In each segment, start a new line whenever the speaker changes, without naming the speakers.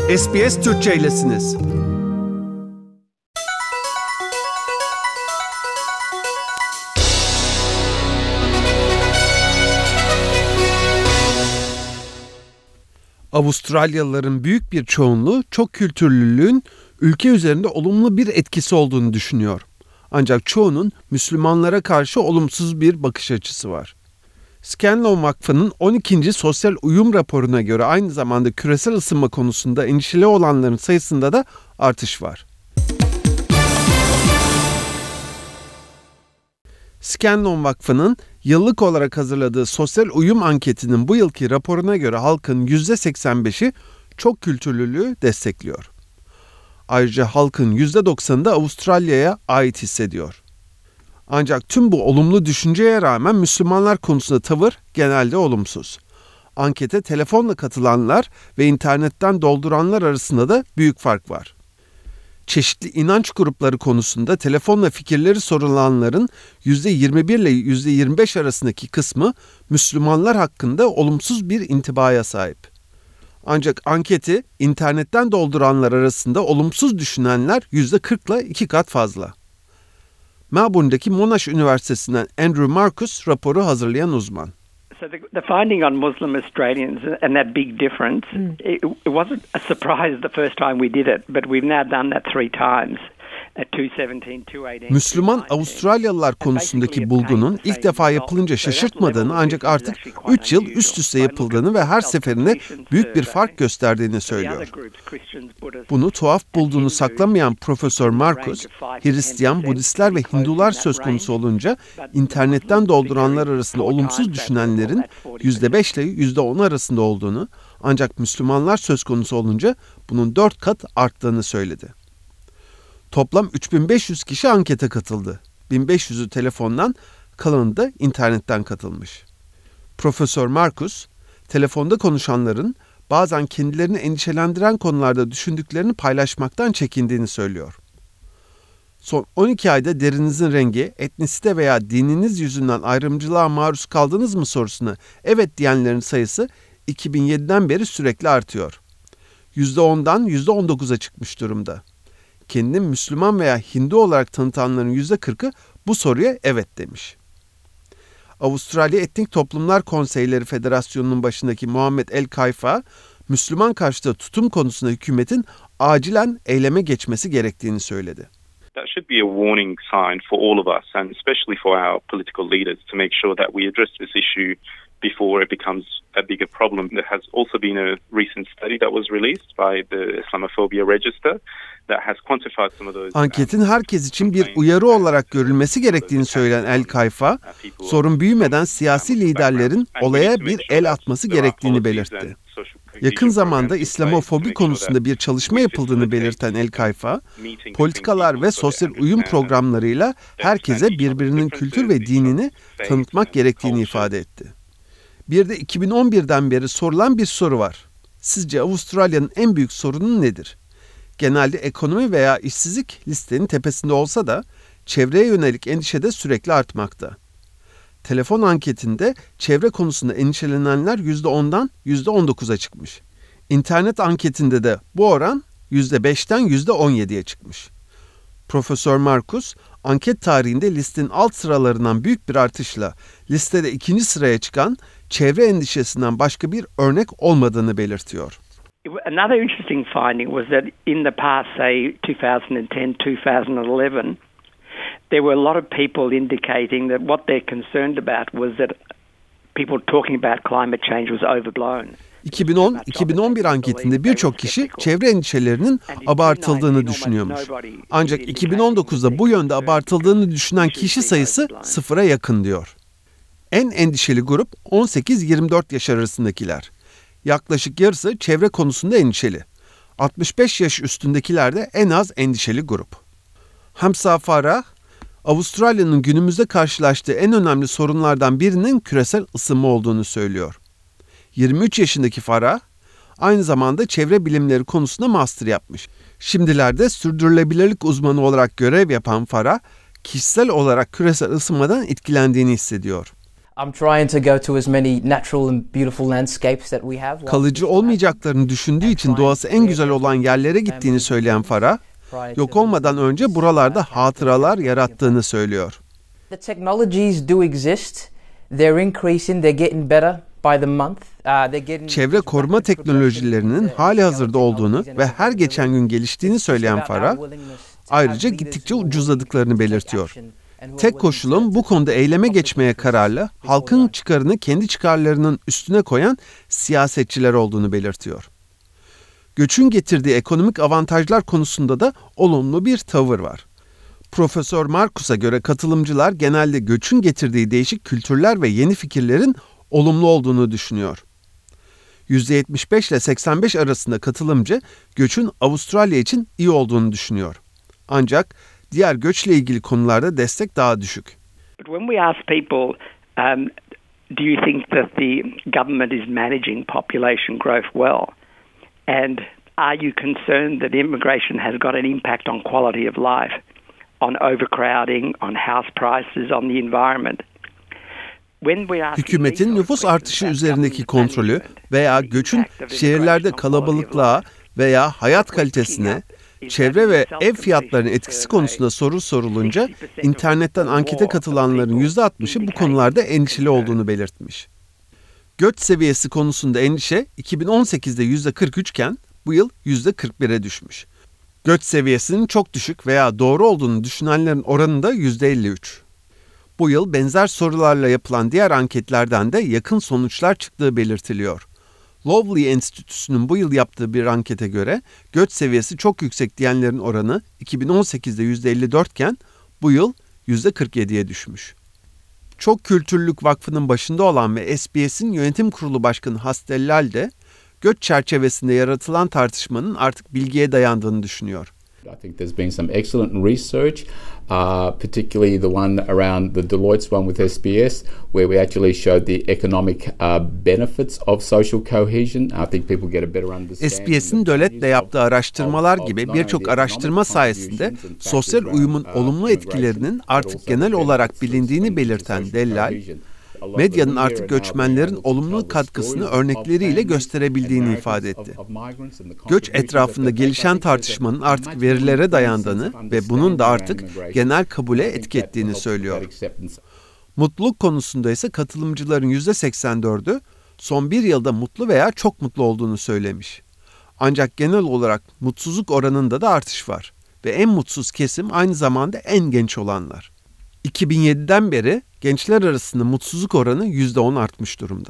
SBS Türkçe'ylesiniz. Avustralyalıların büyük bir çoğunluğu çok kültürlülüğün ülke üzerinde olumlu bir etkisi olduğunu düşünüyor. Ancak çoğunun Müslümanlara karşı olumsuz bir bakış açısı var. Scanlon Vakfı'nın 12. Sosyal Uyum raporuna göre aynı zamanda küresel ısınma konusunda endişeli olanların sayısında da artış var. Scanlon Vakfı'nın yıllık olarak hazırladığı sosyal uyum anketinin bu yılki raporuna göre halkın %85'i çok kültürlülüğü destekliyor. Ayrıca halkın %90'ı da Avustralya'ya ait hissediyor. Ancak tüm bu olumlu düşünceye rağmen Müslümanlar konusunda tavır genelde olumsuz. Ankete telefonla katılanlar ve internetten dolduranlar arasında da büyük fark var. Çeşitli inanç grupları konusunda telefonla fikirleri sorulanların %21 ile %25 arasındaki kısmı Müslümanlar hakkında olumsuz bir intibaya sahip. Ancak anketi internetten dolduranlar arasında olumsuz düşünenler %40 ile 2 kat fazla. Melbourne'deki Monash Üniversitesi'nden Andrew Marcus raporu hazırlayan uzman.
So the finding on Muslim Australians and that big difference, it wasn't a surprise the first time we did it, but we've now done that 3 times.
Müslüman Avustralyalılar konusundaki bulgunun ilk defa yapılınca şaşırtmadığını ancak artık 3 yıl üst üste yapıldığını ve her seferinde büyük bir fark gösterdiğini söylüyor. Bunu tuhaf bulduğunu saklamayan Profesör Marcus, Hristiyan, Budistler ve Hindular söz konusu olunca internetten dolduranlar arasında olumsuz düşünenlerin %5 ile %10 arasında olduğunu, ancak Müslümanlar söz konusu olunca bunun 4 kat arttığını söyledi. Toplam 3500 kişi ankete katıldı. 1500'ü telefondan, kalanı da internetten katılmış. Profesör Marcus, telefonda konuşanların bazen kendilerini endişelendiren konularda düşündüklerini paylaşmaktan çekindiğini söylüyor. Son 12 ayda derinizin rengi, etnisite veya dininiz yüzünden ayrımcılığa maruz kaldınız mı sorusuna evet diyenlerin sayısı 2007'den beri sürekli artıyor. %10'dan %19'a çıkmış durumda. Kendini Müslüman veya Hindu olarak tanıtanların %40'ı bu soruya evet demiş. Avustralya Etnik Toplumlar Konseyleri Federasyonu'nun başındaki Muhammed El Kayfa, Müslüman karşıtı tutum konusunda hükümetin acilen eyleme geçmesi gerektiğini söyledi.
That should be a warning sign for all of us and especially for our political leaders to make sure that we address this issue before it becomes a bigger problem. There has also been a recent study that was released by the Islamophobia Register that has quantified some of those.
Anketin herkes için bir uyarı olarak görülmesi gerektiğini söyleyen El Kayfa, sorun büyümeden siyasi liderlerin olaya bir el atması gerektiğini belirtti. Yakın zamanda İslamofobi konusunda bir çalışma yapıldığını belirten El Kayfa, politikalar ve sosyal uyum programlarıyla herkese birbirinin kültür ve dinini tanıtmak gerektiğini ifade etti. Bir de 2011'den beri sorulan bir soru var. Sizce Avustralya'nın en büyük sorunu nedir? Genelde ekonomi veya işsizlik listenin tepesinde olsa da çevreye yönelik endişe de sürekli artmakta. Telefon anketinde çevre konusunda endişelenenler %10'dan %19'a çıkmış. İnternet anketinde de bu oran %5'ten %17'ye çıkmış. Profesör Marcus, anket tarihinde listenin alt sıralarından büyük bir artışla listede 2. sıraya çıkan çevre endişesinden başka bir örnek olmadığını belirtiyor.
Another interesting finding was that in the past, say 2010-2011, there were a lot of people indicating that what they're concerned about was that people talking about climate change was overblown.
2010-2011 anketinde birçok kişi çevre endişelerinin abartıldığını düşünüyormuş. Ancak 2019'da bu yönde abartıldığını düşünen kişi sayısı sıfıra yakın diyor. En endişeli grup 18-24 yaş arasındakiler. Yaklaşık yarısı çevre konusunda endişeli. 65 yaş üstündekiler de en az endişeli grup. Hamza Farah, Avustralya'nın günümüzde karşılaştığı en önemli sorunlardan birinin küresel ısınma olduğunu söylüyor. 23 yaşındaki Farah, aynı zamanda çevre bilimleri konusunda master yapmış. Şimdilerde sürdürülebilirlik uzmanı olarak görev yapan Farah, kişisel olarak küresel ısınmadan etkilendiğini hissediyor. Kalıcı olmayacaklarını düşündüğü için doğası en güzel olan yerlere gittiğini söyleyen Farah, yok olmadan önce buralarda hatıralar yarattığını söylüyor.
The technologies do exist. They're increasing, they're getting better by the month.
Çevre koruma teknolojilerinin hali hazırda olduğunu ve her geçen gün geliştiğini söyleyen Farah, ayrıca gittikçe ucuzladıklarını belirtiyor. Tek koşulun bu konuda eyleme geçmeye kararlı, halkın çıkarını kendi çıkarlarının üstüne koyan siyasetçiler olduğunu belirtiyor. Göçün getirdiği ekonomik avantajlar konusunda da olumlu bir tavır var. Profesör Marcus'a göre katılımcılar genelde göçün getirdiği değişik kültürler ve yeni fikirlerin olumlu olduğunu düşünüyor. %75 ile 85 arasında katılımcı göçün Avustralya için iyi olduğunu düşünüyor. Ancak diğer göçle ilgili konularda destek daha düşük.
But when we ask people, do you think that the government is managing population growth well? And are you concerned that immigration has got an impact on quality of life, on overcrowding, on house prices, on the environment?
Hükümetin nüfus artışı üzerindeki kontrolü veya göçün şehirlerde kalabalıklığa veya hayat kalitesine, çevre ve ev fiyatlarının etkisi konusunda soru sorulunca internetten ankete katılanların %60'ı bu konularda endişeli olduğunu belirtmiş. Göç seviyesi konusunda endişe 2018'de %43 iken bu yıl %41'e düşmüş. Göç seviyesinin çok düşük veya doğru olduğunu düşünenlerin oranı da %53. Bu yıl benzer sorularla yapılan diğer anketlerden de yakın sonuçlar çıktığı belirtiliyor. Loveley Enstitüsü'nün bu yıl yaptığı bir ankete göre göç seviyesi çok yüksek diyenlerin oranı 2018'de %54 iken bu yıl %47'ye düşmüş. Çok Kültürlülük Vakfı'nın başında olan ve SBS'in yönetim kurulu başkanı Hastellal de göç çerçevesinde yaratılan tartışmanın artık bilgiye dayandığını düşünüyor.
I think there's been some excellent research, particularly the one around the Deloitte's one with SBS, where we actually showed the economic benefits of social cohesion. I think people get a better understanding.
SBS'in Deloitte'le yaptığı araştırmalar gibi birçok araştırma sayesinde sosyal uyumun olumlu etkilerinin artık genel olarak bilindiğini belirten Dellal, medyanın artık göçmenlerin olumlu katkısını örnekleriyle gösterebildiğini ifade etti. Göç etrafında gelişen tartışmanın artık verilere dayandığını ve bunun da artık genel kabule etki ettiğini söylüyor. Mutluluk konusunda ise katılımcıların %84'ü son bir yılda mutlu veya çok mutlu olduğunu söylemiş. Ancak genel olarak mutsuzluk oranında da artış var ve en mutsuz kesim aynı zamanda en genç olanlar. 2007'den beri gençler arasında mutsuzluk oranı %10 artmış durumda.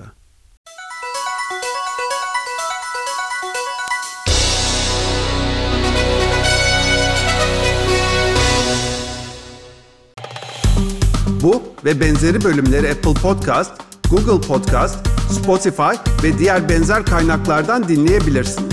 Bu ve benzeri bölümleri Apple Podcast, Google Podcast, Spotify ve diğer benzer kaynaklardan dinleyebilirsin.